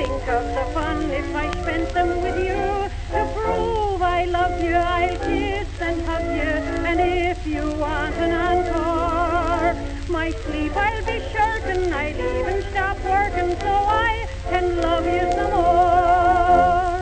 think of the fun if I spent them with you. To prove I love you, I'll kiss and hug you, and if you want an encore, my sleep I'll be shirking, I'll even stop working so I can love you some more.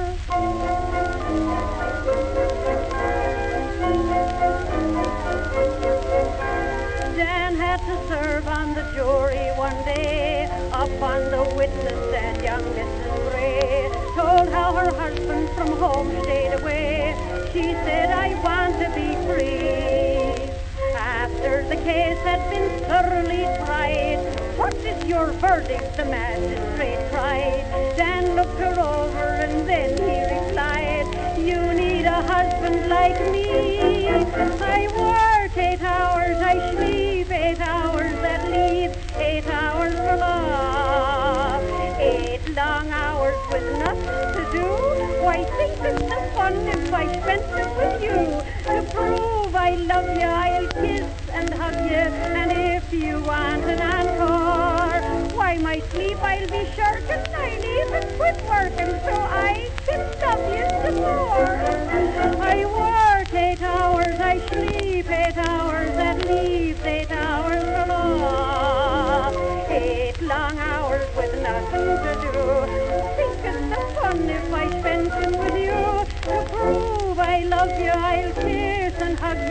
Dan had to serve on the jury one day. Up on the witness stand, young Mrs. Gray told how her husband from home stayed away. She said, I want to be free. After the case had been thoroughly tried, what is your verdict? The magistrate cried. Dan looked her over and then he replied, you need a husband like me. I work 8 hours, I sleep 8 hours, that leaves 8 hours for love. 8 long hours with nothing to do. Why, think of the fun if I spent them with you. To prove I love you, I'll kiss and hug you, and if you want an encore, why, my sleep I'll be shirking, I'll even quit working so I can love you some more. I work 8 hours, I sleep 8 hours, that leaves 8 hours for love. 8 long hours with nothing to do. Think of the fun if I spent them with you. To prove I love you, I'll kiss and hug